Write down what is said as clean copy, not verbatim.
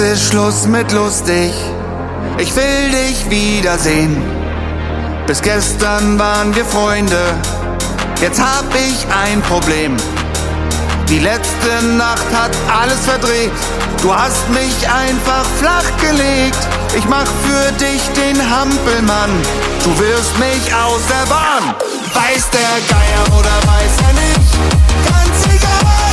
ist Schluss mit lustig. Ich will dich wiedersehen. Bis gestern waren wir Freunde. Jetzt hab ich ein Problem. Die letzte Nacht hat alles verdreht. Du hast mich einfach flach gelegt. Ich mach für dich den Hampelmann. Du wirfst mich aus der Bahn. Weiß der Geier oder weiß er nicht? Ganz egal.